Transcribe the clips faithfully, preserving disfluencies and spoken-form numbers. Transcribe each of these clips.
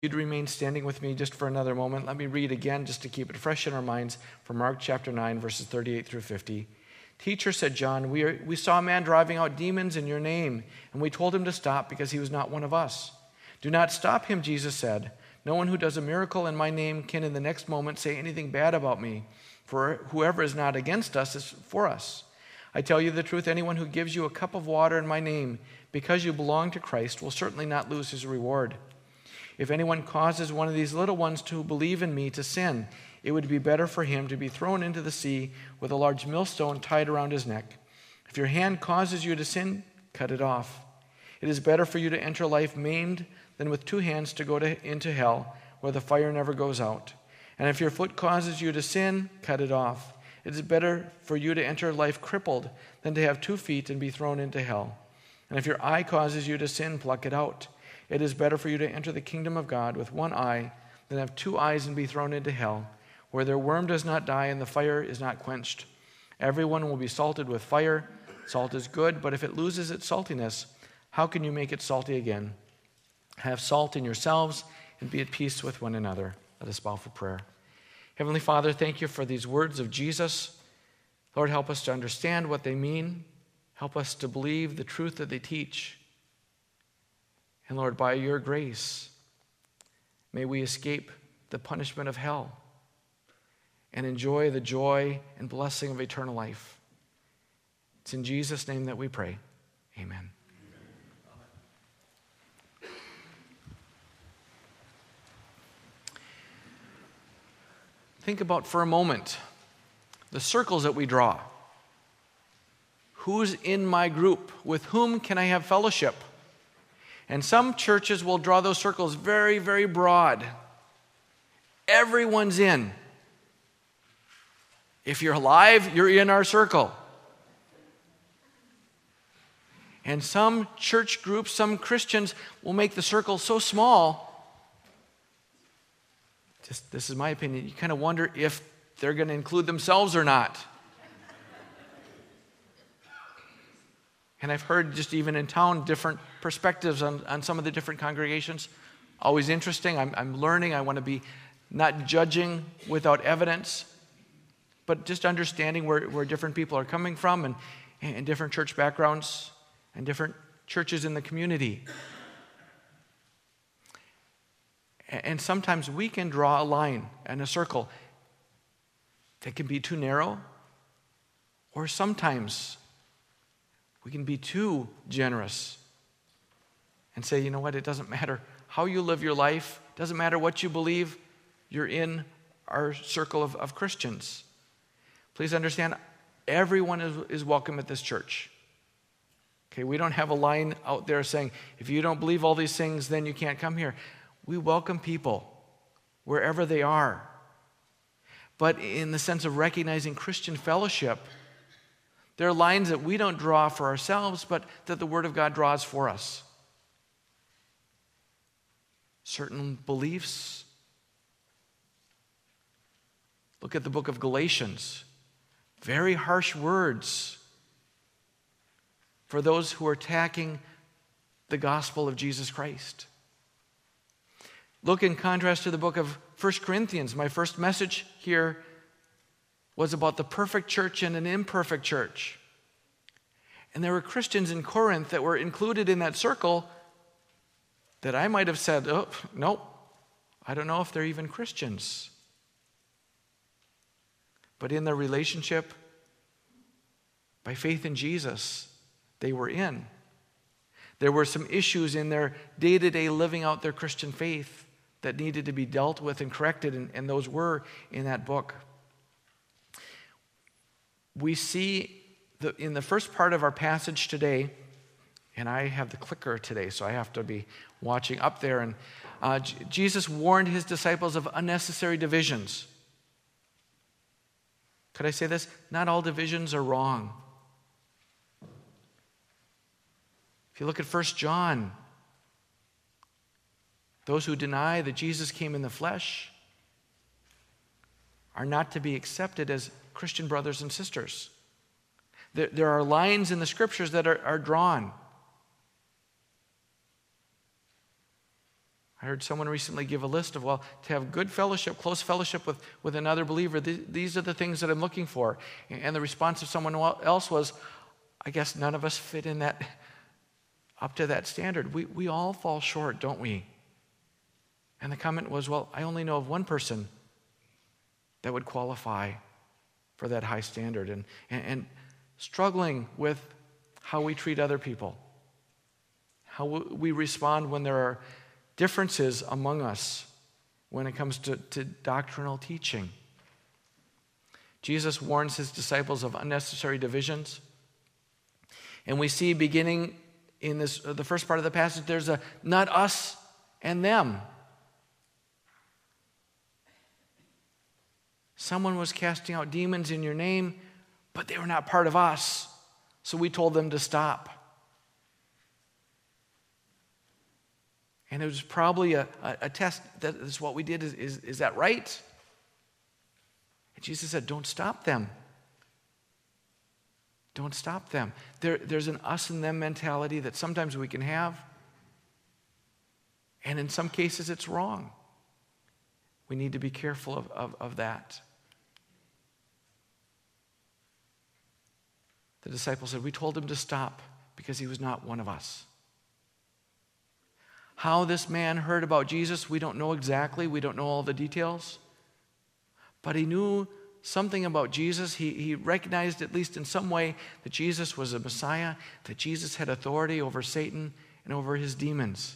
You'd remain standing with me just for another moment. Let me read again just to keep it fresh in our minds from Mark chapter nine, verses thirty-eight through fifty. Teacher, said John, we, are, we saw a man driving out demons in your name, and we told him to stop because he was not one of us. Do not stop him, Jesus said. No one who does a miracle in my name can in the next moment say anything bad about me, for whoever is not against us is for us. I tell you the truth, anyone who gives you a cup of water in my name because you belong to Christ will certainly not lose his reward. If anyone causes one of these little ones to believe in me to sin, it would be better for him to be thrown into the sea with a large millstone tied around his neck. If your hand causes you to sin, cut it off. It is better for you to enter life maimed than with two hands to go to, into hell, where the fire never goes out. And if your foot causes you to sin, cut it off. It is better for you to enter life crippled than to have two feet and be thrown into hell. And if your eye causes you to sin, pluck it out. It is better for you to enter the kingdom of God with one eye than have two eyes and be thrown into hell, where their worm does not die and the fire is not quenched. Everyone will be salted with fire. Salt is good, but if it loses its saltiness, how can you make it salty again? Have salt in yourselves and be at peace with one another. Let us bow for prayer. Heavenly Father, thank you for these words of Jesus. Lord, help us to understand what they mean. Help us to believe the truth that they teach. And Lord, by your grace, may we escape the punishment of hell and enjoy the joy and blessing of eternal life. It's in Jesus' name that we pray. Amen. Think about for a moment the circles that we draw. Who's in my group? With whom can I have fellowship? And some churches will draw those circles very, very broad. Everyone's in. If you're alive, you're in our circle. And some church groups, some Christians will make the circle so small, just this is my opinion, you kind of wonder if they're going to include themselves or not. And I've heard just even in town different perspectives on, on some of the different congregations. Always interesting. I'm, I'm learning. I want to be not judging without evidence, but just understanding where, where different people are coming from and, and different church backgrounds and different churches in the community. And sometimes we can draw a line and a circle that can be too narrow, or sometimes we can be too generous and say, you know what, it doesn't matter how you live your life, it doesn't matter what you believe, you're in our circle of, of Christians. Please understand, everyone is, is welcome at this church. Okay, we don't have a line out there saying, if you don't believe all these things, then you can't come here. We welcome people wherever they are. But in the sense of recognizing Christian fellowship, there are lines that we don't draw for ourselves, but that the Word of God draws for us. Certain beliefs. Look at the book of Galatians. Very harsh words for those who are attacking the gospel of Jesus Christ. Look in contrast to the book of First Corinthians. My first message here was about the perfect church and an imperfect church. And there were Christians in Corinth that were included in that circle that I might have said, oh, nope, I don't know if they're even Christians. But in their relationship, by faith in Jesus, they were in. There were some issues in their day-to-day living out their Christian faith that needed to be dealt with and corrected, and, and those were in that book. We see the, in the first part of our passage today, and I have the clicker today, so I have to be watching up there, and uh, J- Jesus warned his disciples of unnecessary divisions. Could I say this? Not all divisions are wrong. If you look at First John, those who deny that Jesus came in the flesh are not to be accepted as Christian brothers and sisters. There, there are lines in the scriptures that are, are drawn. I heard someone recently give a list of, well, to have good fellowship, close fellowship with, with another believer, th- these are the things that I'm looking for. And the response of someone else was, I guess none of us fit in that, up to that standard. We, we all fall short, don't we? And the comment was, well, I only know of one person that would qualify for that high standard. And, and, and struggling with how we treat other people, how we respond when there are differences among us when it comes to, to doctrinal teaching. Jesus warns his disciples of unnecessary divisions. And we see beginning in this the first part of the passage, there's a not us and them. Someone was casting out demons in your name, but they were not part of us. So we told them to stop. And it was probably a, a, a test. That is what we did. Is, is, is that right? And Jesus said, don't stop them. Don't stop them. There, there's an us and them mentality that sometimes we can have. And in some cases, it's wrong. We need to be careful of, of, of that. The disciples said, we told him to stop because he was not one of us. How this man heard about Jesus, we don't know exactly. We don't know all the details. But he knew something about Jesus. He, he recognized, at least in some way, that Jesus was a Messiah, that Jesus had authority over Satan and over his demons.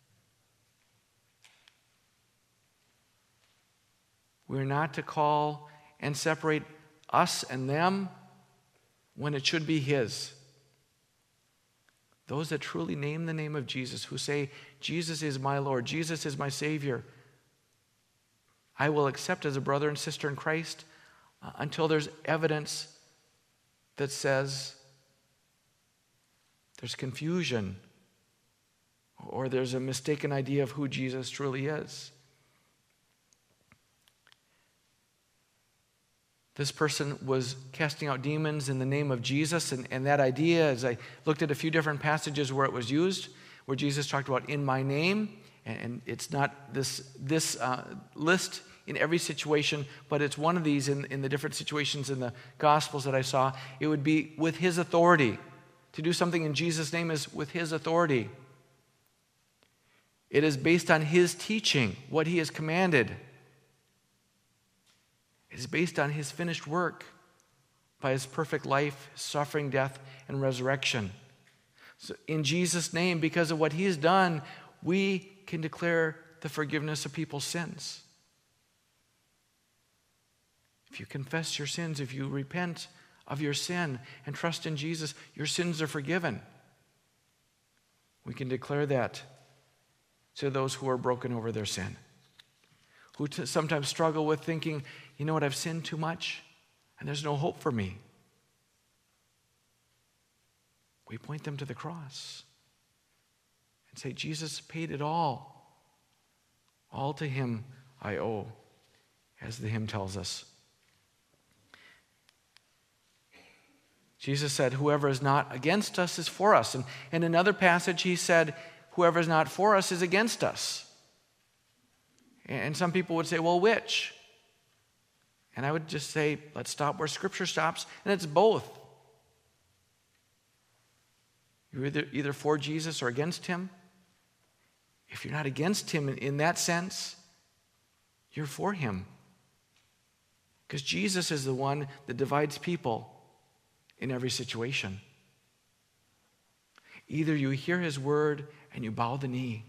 We're not to call and separate us and them when it should be his. Those that truly name the name of Jesus, who say, Jesus is my Lord, Jesus is my Savior, I will accept as a brother and sister in Christ uh, until there's evidence that says there's confusion or there's a mistaken idea of who Jesus truly is. This person was casting out demons in the name of Jesus, and, and that idea, as I looked at a few different passages where it was used, where Jesus talked about in my name, and, and it's not this, this uh, list in every situation, but it's one of these in, in the different situations in the Gospels that I saw. It would be with his authority. To do something in Jesus' name is with his authority. It is based on his teaching, what he has commanded. It is based on his finished work by his perfect life, suffering, death, and resurrection. So in Jesus' name, because of what he has done, we can declare the forgiveness of people's sins. If you confess your sins, if you repent of your sin and trust in Jesus, your sins are forgiven. We can declare that to those who are broken over their sin, who t- sometimes struggle with thinking, you know what, I've sinned too much and there's no hope for me. We point them to the cross and say, Jesus paid it all. All to him I owe, as the hymn tells us. Jesus said, whoever is not against us is for us. And in another passage he said, whoever is not for us is against us. And some people would say, well, which? And I would just say, let's stop where Scripture stops, and it's both. You're either, either for Jesus or against him. If you're not against him in, in that sense, you're for him. Because Jesus is the one that divides people in every situation. Either you hear his word and you bow the knee,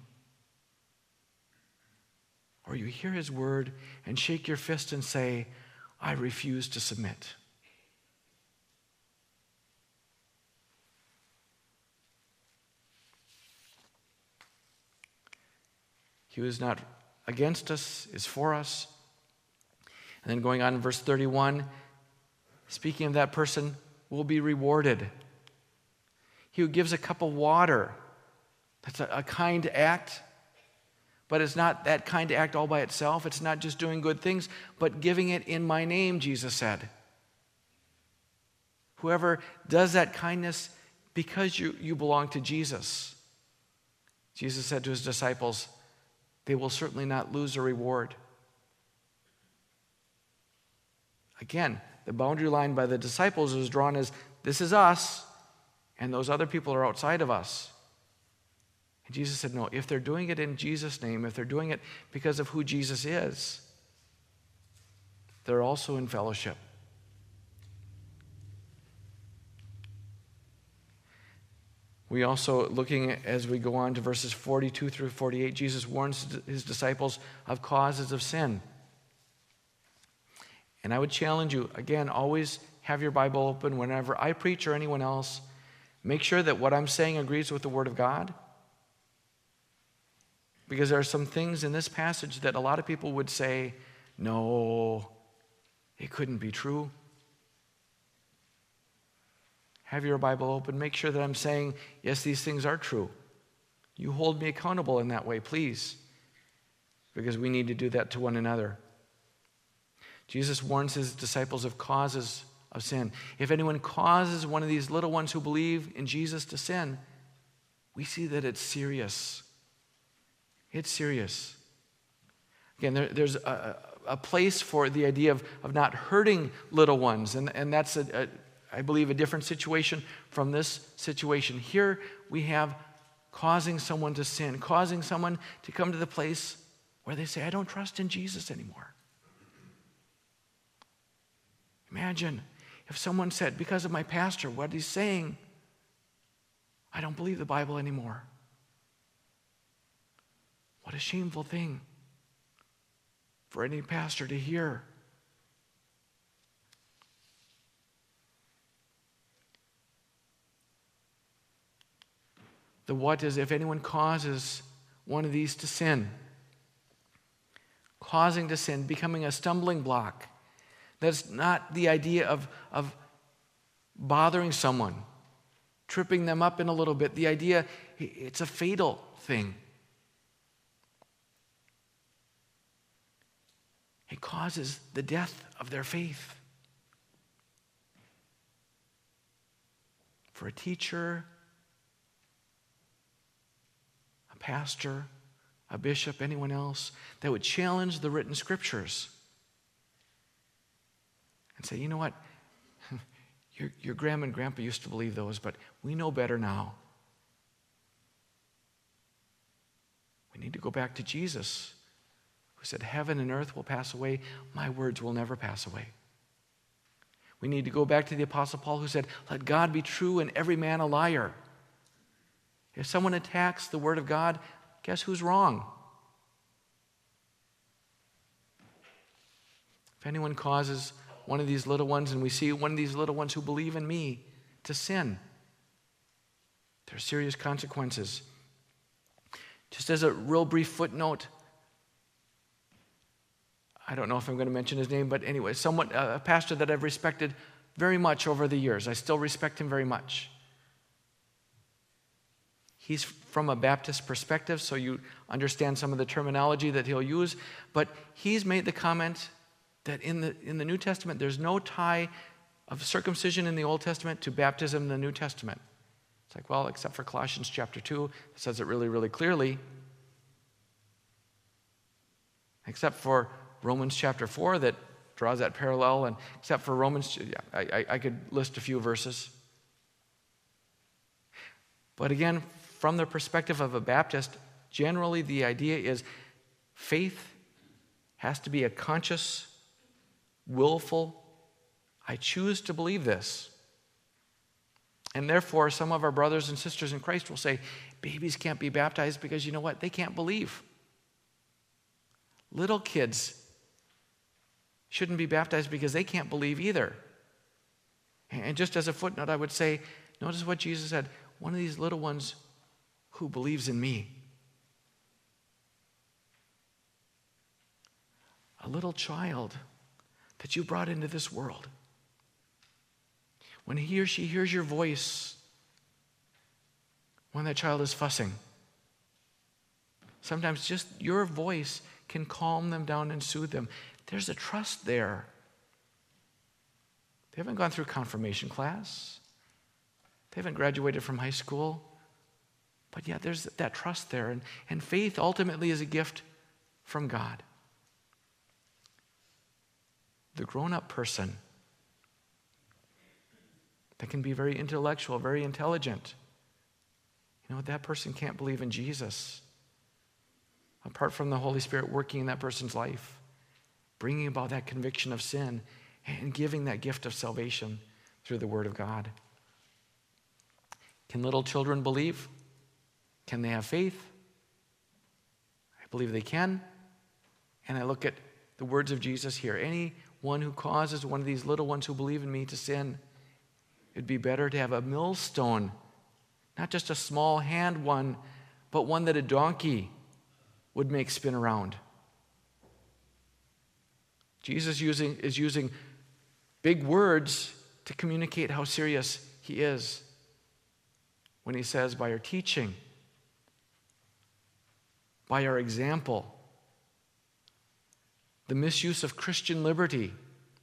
or you hear his word and shake your fist and say, I refuse to submit. He who is not against us is for us. And then going on in verse thirty-one, speaking of that person will be rewarded. He who gives a cup of water, that's a, a kind act. But it's not that kind act all by itself. It's not just doing good things, but giving it in my name, Jesus said. Whoever does that kindness because you, you belong to Jesus. Jesus said to his disciples, they will certainly not lose a reward. Again, the boundary line by the disciples is drawn as this is us, and those other people are outside of us. And Jesus said, no, if they're doing it in Jesus' name, if they're doing it because of who Jesus is, they're also in fellowship. We also, looking at, as we go on to verses forty-two through forty-eight, Jesus warns his disciples of causes of sin. And I would challenge you, again, always have your Bible open whenever I preach or anyone else. Make sure that what I'm saying agrees with the Word of God. Because there are some things in this passage that a lot of people would say, no, it couldn't be true. Have your Bible open. Make sure that I'm saying, yes, these things are true. You hold me accountable in that way, please. Because we need to do that to one another. Jesus warns his disciples of causes of sin. If anyone causes one of these little ones who believe in Jesus to sin, we see that it's serious. It's serious. Again, there, there's a, a place for the idea of, of not hurting little ones, and, and that's, a, a, I believe, a different situation from this situation. Here we have causing someone to sin, causing someone to come to the place where they say, I don't trust in Jesus anymore. Imagine if someone said, because of my pastor, what he's saying, I don't believe the Bible anymore. What a shameful thing for any pastor to hear. The what is if anyone causes one of these to sin, causing to sin, becoming a stumbling block. That's not the idea of, of bothering someone, tripping them up in a little bit. The idea, it's a fatal thing. It causes the death of their faith. For a teacher, a pastor, a bishop, anyone else that would challenge the written scriptures and say, you know what, your, your grandma and grandpa used to believe those, but we know better now. We need to go back to Jesus, who said, heaven and earth will pass away, my words will never pass away. We need to go back to the Apostle Paul, who said, let God be true and every man a liar. If someone attacks the word of God, guess who's wrong? If anyone causes one of these little ones, and we see one of these little ones who believe in me to sin, there are serious consequences. Just as a real brief footnote, I don't know if I'm going to mention his name, but anyway, someone, a pastor that I've respected very much over the years. I still respect him very much. He's from a Baptist perspective, so you understand some of the terminology that he'll use, but he's made the comment that in the in the New Testament, there's no tie of circumcision in the Old Testament to baptism in the New Testament. It's like, well, except for Colossians chapter two, it says it really, really clearly. Except for Romans chapter four that draws that parallel, and except for Romans, yeah, I, I, I could list a few verses. But again, from the perspective of a Baptist, generally the idea is faith has to be a conscious, willful, I choose to believe this. And therefore, some of our brothers and sisters in Christ will say, babies can't be baptized because you know what? They can't believe. Little kids shouldn't be baptized because they can't believe either. And just as a footnote, I would say, notice what Jesus said, one of these little ones who believes in me. A little child that you brought into this world. When he or she hears your voice, when that child is fussing, sometimes just your voice can calm them down and soothe them. There's a trust there. They haven't gone through confirmation class. They haven't graduated from high school. But yet there's that trust there. And, and faith ultimately is a gift from God. The grown-up person that can be very intellectual, very intelligent, you know what, that person can't believe in Jesus apart from the Holy Spirit working in that person's life, bringing about that conviction of sin and giving that gift of salvation through the Word of God. Can little children believe? Can they have faith? I believe they can. And I look at the words of Jesus here. Anyone who causes one of these little ones who believe in me to sin, it'd be better to have a millstone, not just a small hand one, but one that a donkey would make spin around. Jesus using, is using big words to communicate how serious he is when he says, by our teaching, by our example, the misuse of Christian liberty,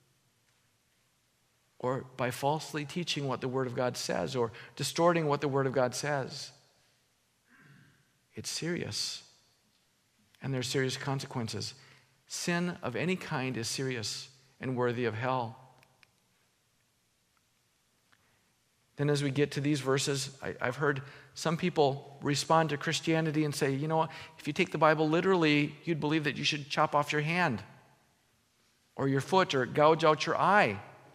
or by falsely teaching what the Word of God says, or distorting what the Word of God says. It's serious, and there's serious consequences. Sin of any kind is serious and worthy of hell. Then as we get to these verses, I, I've heard some people respond to Christianity and say, you know what, if you take the Bible literally, you'd believe that you should chop off your hand or your foot or gouge out your eye.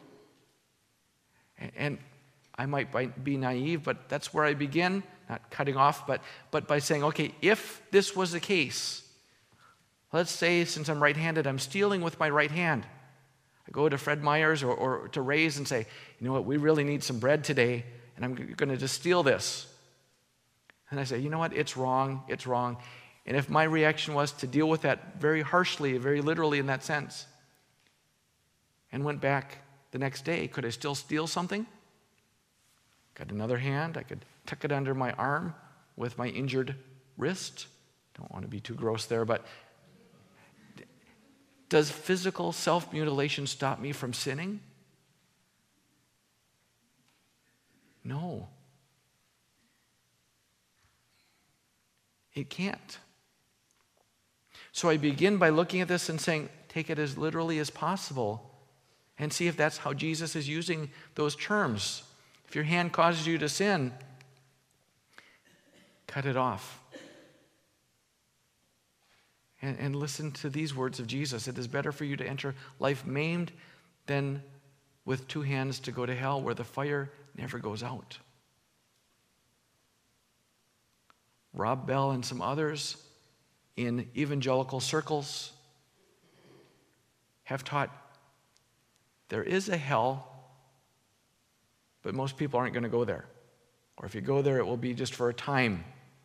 And, and I might be naive, but that's where I begin, not cutting off, but, but by saying, okay, if this was the case, let's say since I'm right-handed, I'm stealing with my right hand. I go to Fred Meyer's or, or to Ray's and say, you know what, we really need some bread today, and I'm going to just steal this. And I say, you know what, it's wrong, it's wrong. And if my reaction was to deal with that very harshly, very literally in that sense, and went back the next day, could I still steal something? Got another hand, I could tuck it under my arm with my injured wrist. Don't want to be too gross there, but does physical self-mutilation stop me from sinning? No. It can't. So I begin by looking at this and saying, take it as literally as possible and see if that's how Jesus is using those terms. If your hand causes you to sin, cut it off. And, and listen to these words of Jesus. It is better for you to enter life maimed than with two hands to go to hell where the fire never goes out. Rob Bell and some others in evangelical circles have taught there is a hell, but most people aren't going to go there. Or if you go there, it will be just for a time.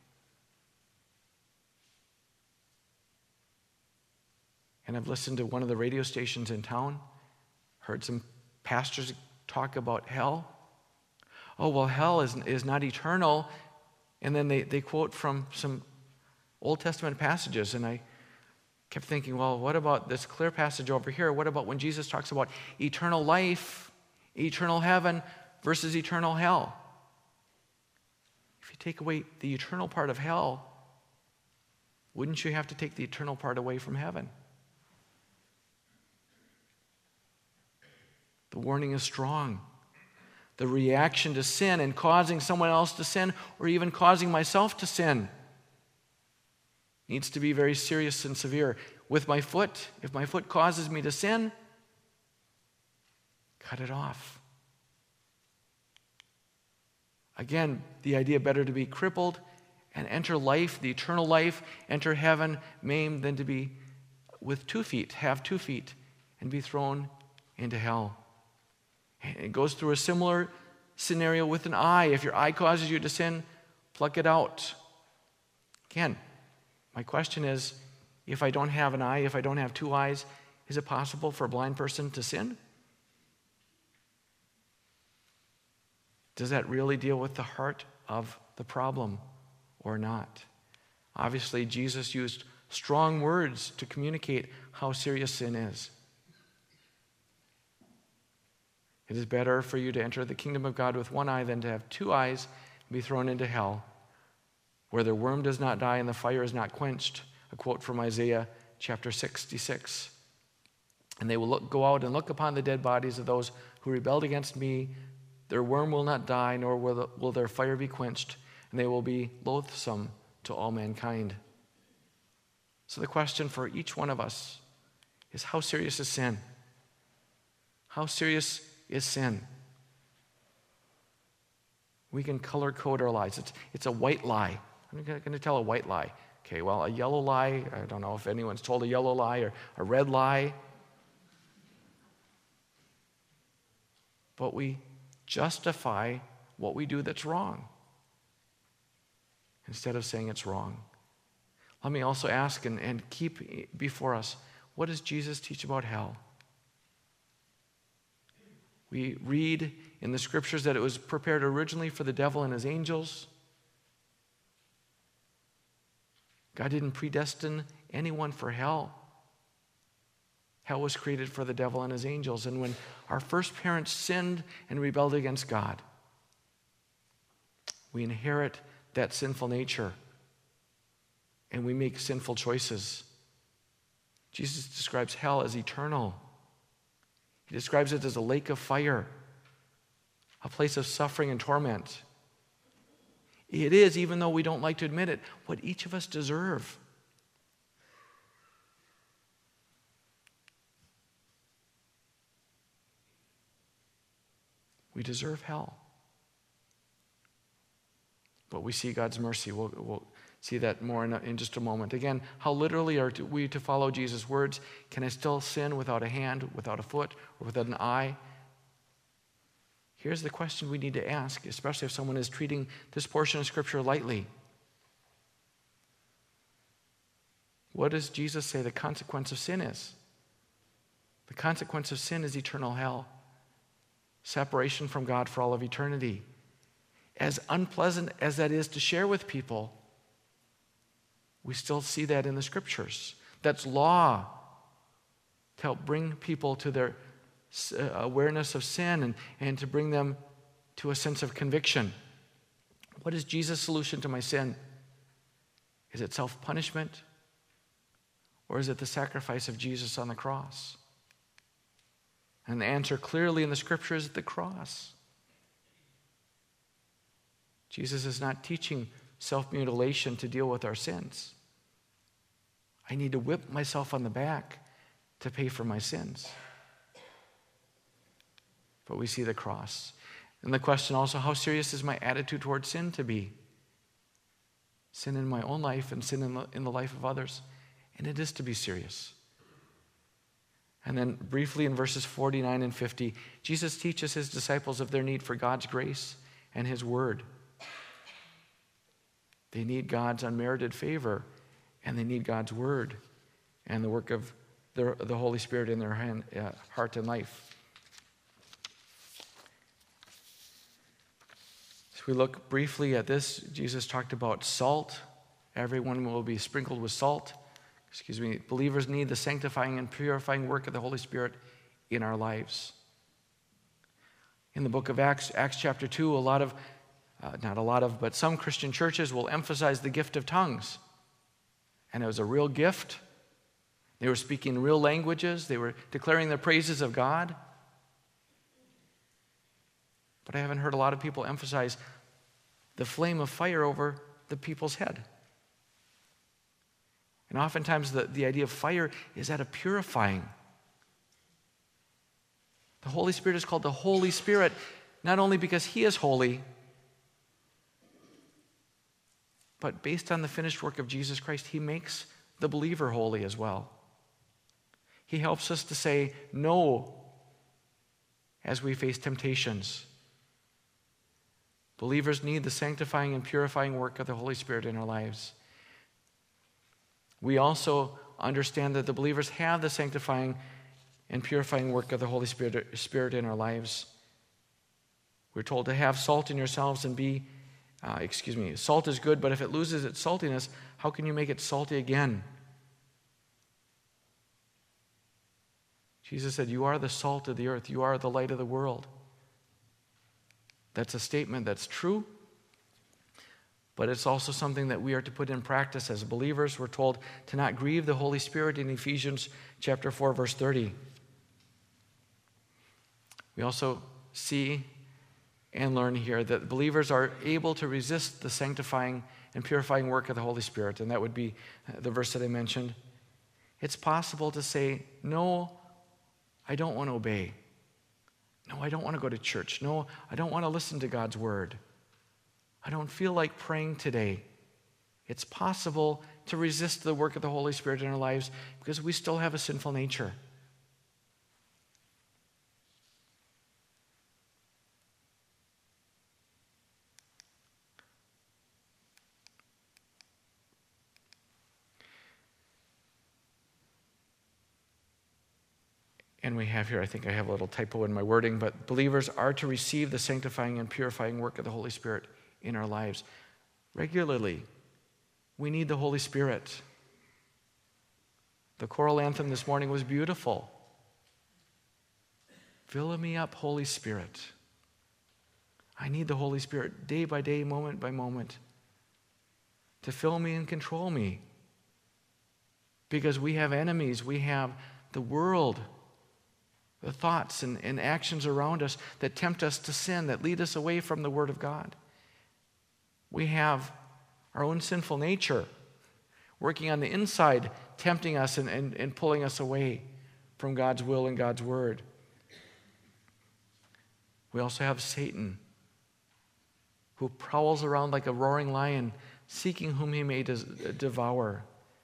And I've listened to one of the radio stations in town, heard some pastors talk about hell. Oh, well, hell is, is not eternal. And then they, they quote from some Old Testament passages, and I kept thinking, well, what about this clear passage over here? What about when Jesus talks about eternal life, eternal heaven versus eternal hell? If you take away the eternal part of hell, wouldn't you have to take the eternal part away from heaven? The warning is strong. The reaction to sin and causing someone else to sin, or even causing myself to sin, needs to be very serious and severe. With my foot, if my foot causes me to sin, cut it off. Again, the idea better to be crippled and enter life, the eternal life, enter heaven maimed than to be with two feet, have two feet, and be thrown into hell. It goes through a similar scenario with an eye. If your eye causes you to sin, pluck it out. Again, my question is, if I don't have an eye, if I don't have two eyes, is it possible for a blind person to sin? Does that really deal with the heart of the problem or not? Obviously, Jesus used strong words to communicate how serious sin is. It is better for you to enter the kingdom of God with one eye than to have two eyes and be thrown into hell, where the worm does not die and the fire is not quenched. A quote from Isaiah chapter sixty-six. And they will look, go out and look upon the dead bodies of those who rebelled against me. Their worm will not die, nor will, the, will their fire be quenched, and they will be loathsome to all mankind. So the question for each one of us is, how serious is sin? How serious is sin? We can color code our lives. It's, it's a white lie. I'm going to tell a white lie. Okay, well, a yellow lie, I don't know if anyone's told a yellow lie or a red lie. But we justify what we do that's wrong instead of saying it's wrong. Let me also ask and, and keep before us, what does Jesus teach about hell? We read in the scriptures that it was prepared originally for the devil and his angels. God didn't predestine anyone for hell. Hell was created for the devil and his angels. And when our first parents sinned and rebelled against God, we inherit that sinful nature and we make sinful choices. Jesus describes hell as eternal. He describes it as a lake of fire, a place of suffering and torment. It is, even though we don't like to admit it, what each of us deserve. We deserve hell. But we see God's mercy. We'll, we'll see that more in, a, in just a moment. Again, how literally are we to follow Jesus' words? Can I still sin without a hand, without a foot, or without an eye? Here's the question we need to ask, especially if someone is treating this portion of Scripture lightly. What does Jesus say the consequence of sin is? The consequence of sin is eternal hell. Separation from God for all of eternity. As unpleasant as that is to share with people, we still see that in the Scriptures. That's law to help bring people to their awareness of sin and, and to bring them to a sense of conviction. What is Jesus' solution to my sin? Is it self-punishment? Or is it the sacrifice of Jesus on the cross? And the answer clearly in the Scripture is the cross. Jesus is not teaching self-mutilation to deal with our sins. I need to whip myself on the back to pay for my sins. But we see the cross. And the question also, how serious is my attitude towards sin to be? Sin in my own life and sin in the, in the life of others. And it is to be serious. And then briefly in verses forty-nine and fifty, Jesus teaches his disciples of their need for God's grace and his word. They need God's unmerited favor, and they need God's word and the work of the, the Holy Spirit in their hand, uh, heart and life. So we look briefly at this. Jesus talked about salt. Everyone will be sprinkled with salt. Excuse me. Believers need the sanctifying and purifying work of the Holy Spirit in our lives. In the book of Acts, Acts chapter two, a lot of, uh, not a lot of, but some Christian churches will emphasize the gift of tongues. And it was a real gift. They were speaking real languages. They were declaring the praises of God. But I haven't heard a lot of people emphasize the flame of fire over the people's head. And oftentimes the, the idea of fire is that of purifying. The Holy Spirit is called the Holy Spirit, not only because he is holy, but based on the finished work of Jesus Christ, he makes the believer holy as well. He helps us to say no as we face temptations. Believers need the sanctifying and purifying work of the Holy Spirit in our lives. We also understand that the believers have the sanctifying and purifying work of the Holy Spirit, Spirit in our lives. We're told to have salt in yourselves and be, uh, excuse me, salt is good, but if it loses its saltiness, how can you make it salty again? Jesus said, you are the salt of the earth. You are the light of the world. That's a statement that's true, But it's also something that we are to put in practice as believers. We're told to not grieve the Holy Spirit in Ephesians chapter four, verse thirty. We also see and learn here that believers are able to resist the sanctifying and purifying work of the Holy Spirit. And that would be the verse that I mentioned. It's possible to say, no, I don't want to obey. No, I don't want to go to church. No, I don't want to listen to God's word. I don't feel like praying today. It's possible to resist the work of the Holy Spirit in our lives because we still have a sinful nature. And we have here, I think I have a little typo in my wording, but believers are to receive the sanctifying and purifying work of the Holy Spirit in our lives regularly. We need the Holy Spirit. The choral anthem this morning was beautiful. Fill me up, Holy Spirit. I need the Holy Spirit day by day, moment by moment, to fill me and control me. Because we have enemies. We have the world, the thoughts and, and actions around us that tempt us to sin, that lead us away from the Word of God. We have our own sinful nature working on the inside, tempting us and, and, and pulling us away from God's will and God's Word. We also have Satan, who prowls around like a roaring lion, seeking whom he may des- devour.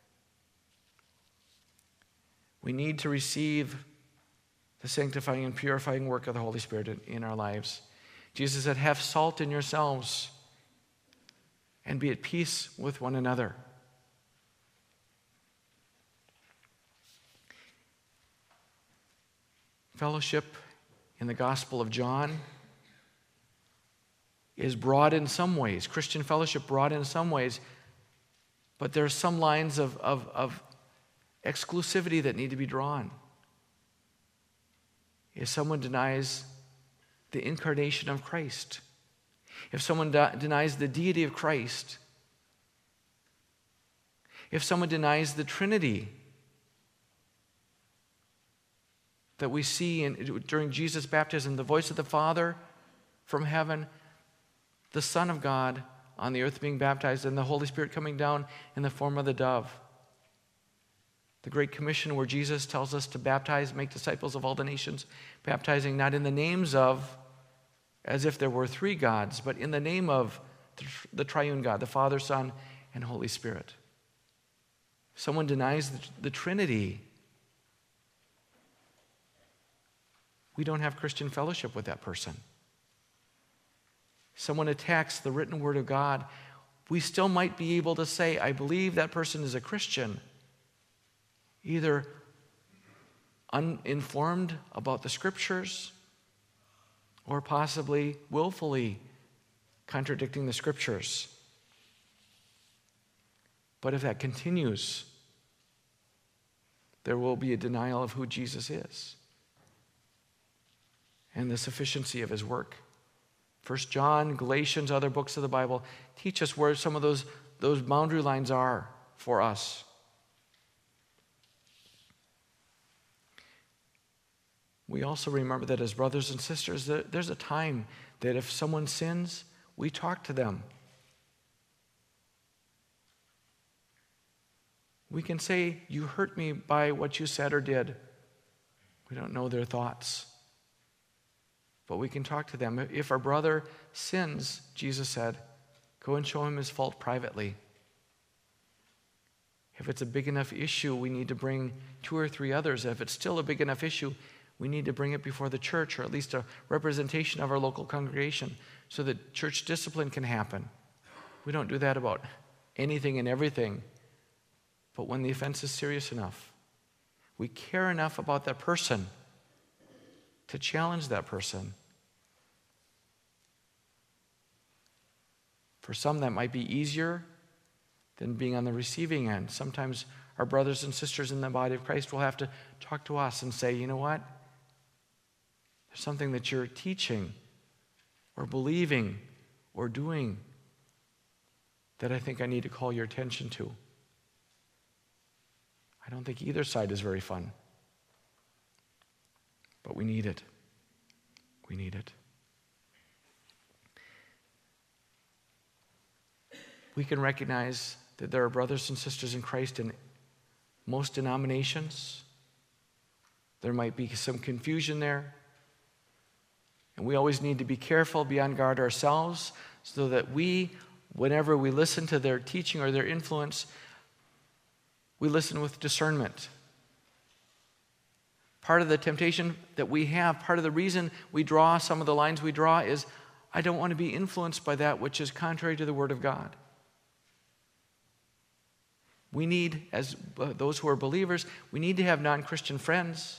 We need to receive the sanctifying and purifying work of the Holy Spirit in, in our lives. Jesus said, have salt in yourselves and be at peace with one another. Fellowship in the Gospel of John is broad in some ways. Christian fellowship broad in some ways, but there are some lines of, of, of exclusivity that need to be drawn. If someone denies the incarnation of Christ, if someone de- denies the deity of Christ, if someone denies the Trinity that we see in, during Jesus' baptism, the voice of the Father from heaven, the Son of God on the earth being baptized, and the Holy Spirit coming down in the form of the dove. The Great Commission where Jesus tells us to baptize, make disciples of all the nations, baptizing not in the names of, as if there were three gods, but in the name of the triune God, the Father, Son, and Holy Spirit. If someone denies the, the Trinity, we don't have Christian fellowship with that person. If someone attacks the written word of God, we still might be able to say, I believe that person is a Christian, either uninformed about the Scriptures or possibly willfully contradicting the Scriptures. But if that continues, there will be a denial of who Jesus is and the sufficiency of his work. First John, Galatians, other books of the Bible teach us where some of those, those boundary lines are for us. We also remember that as brothers and sisters, there's a time that if someone sins, we talk to them. We can say, you hurt me by what you said or did. We don't know their thoughts. But we can talk to them. If our brother sins, Jesus said, go and show him his fault privately. If it's a big enough issue, we need to bring two or three others. If it's still a big enough issue, we need to bring it before the church, or at least a representation of our local congregation, so that church discipline can happen. We don't do that about anything and everything. But when the offense is serious enough, we care enough about that person to challenge that person. For some, that might be easier than being on the receiving end. Sometimes our brothers and sisters in the body of Christ will have to talk to us and say, you know what? There's something that you're teaching or believing or doing that I think I need to call your attention to. I don't think either side is very fun, but we need it. We need it. We can recognize that there are brothers and sisters in Christ in most denominations. There might be some confusion there. And we always need to be careful, be on guard ourselves, so that we, whenever we listen to their teaching or their influence, we listen with discernment. Part of the temptation that we have, part of the reason we draw some of the lines we draw is, I don't want to be influenced by that which is contrary to the Word of God. We need, as uh, those who are believers, we need to have non-Christian friends.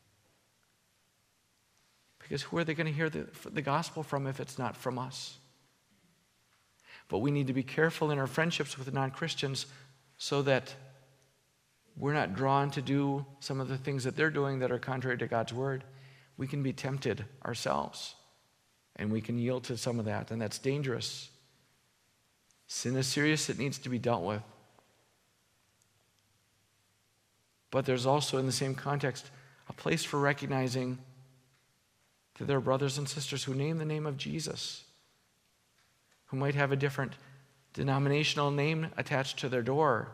Because who are they going to hear the, the gospel from if it's not from us? But we need to be careful in our friendships with non-Christians so that we're not drawn to do some of the things that they're doing that are contrary to God's word. We can be tempted ourselves, and we can yield to some of that, and that's dangerous. Sin is serious. It needs to be dealt with. But there's also, in the same context, a place for recognizing that there are brothers and sisters who name the name of Jesus, who might have a different denominational name attached to their door,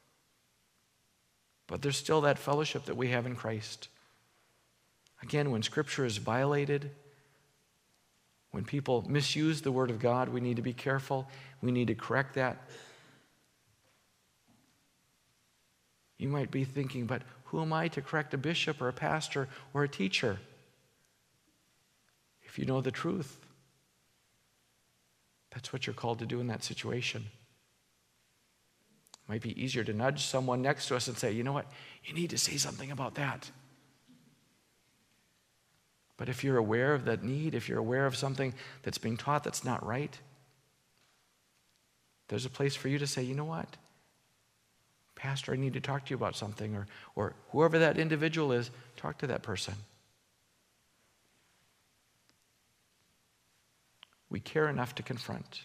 but there's still that fellowship that we have in Christ. Again, when Scripture is violated, when people misuse the Word of God, we need to be careful. We need to correct that. You might be thinking, but who am I to correct a bishop or a pastor or a teacher? If you know the truth, that's what you're called to do in that situation. It might be easier to nudge someone next to us and say, you know what, you need to say something about that. But if you're aware of that need, if you're aware of something that's being taught that's not right, there's a place for you to say, you know what, Pastor, I need to talk to you about something, or, or whoever that individual is, talk to that person. We care enough to confront.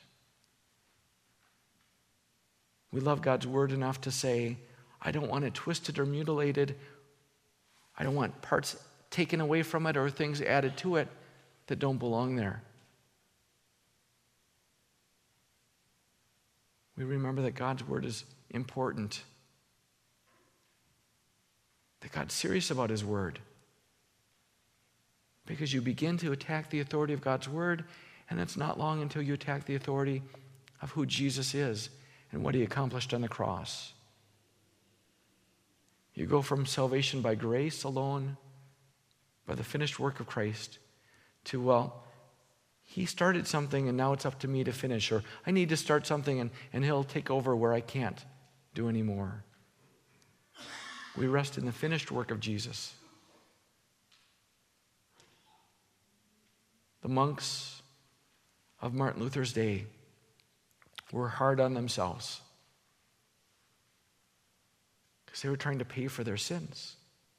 We love God's word enough to say, I don't want it twisted or mutilated. I don't want parts taken away from it or things added to it that don't belong there. We remember that God's word is important, that God's serious about his word. Because you begin to attack the authority of God's word, and it's not long until you attack the authority of who Jesus is and what he accomplished on the cross. You go from salvation by grace alone, by the finished work of Christ, to, well, he started something and now it's up to me to finish, or I need to start something and, and he'll take over where I can't do anymore. We rest in the finished work of Jesus. The monks of Martin Luther's day were hard on themselves because they were trying to pay for their sins.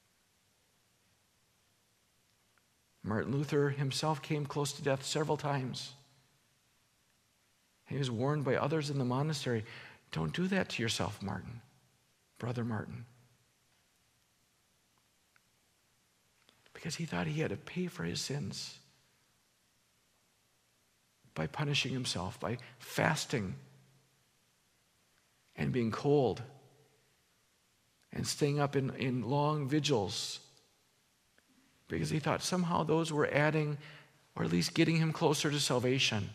Martin Luther himself came close to death several times. He was warned by others in the monastery, don't do that to yourself, Martin, Brother Martin. Because he thought he had to pay for his sins by punishing himself, by fasting and being cold and staying up in, in long vigils, because he thought somehow those were adding or at least getting him closer to salvation.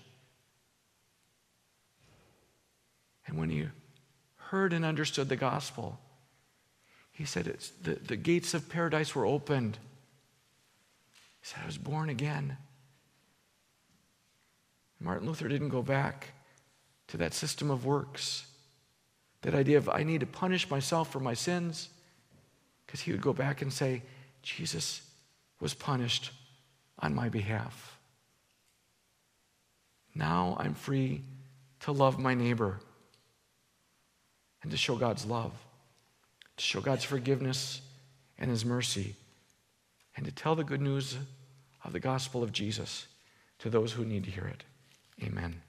And when he heard and understood the gospel, he said it's, the, the gates of paradise were opened. He said, I was born again. Martin Luther didn't go back to that system of works, that idea of I need to punish myself for my sins, because he would go back and say, Jesus was punished on my behalf. Now I'm free to love my neighbor and to show God's love, to show God's forgiveness and his mercy, and to tell the good news of the gospel of Jesus to those who need to hear it. Amen.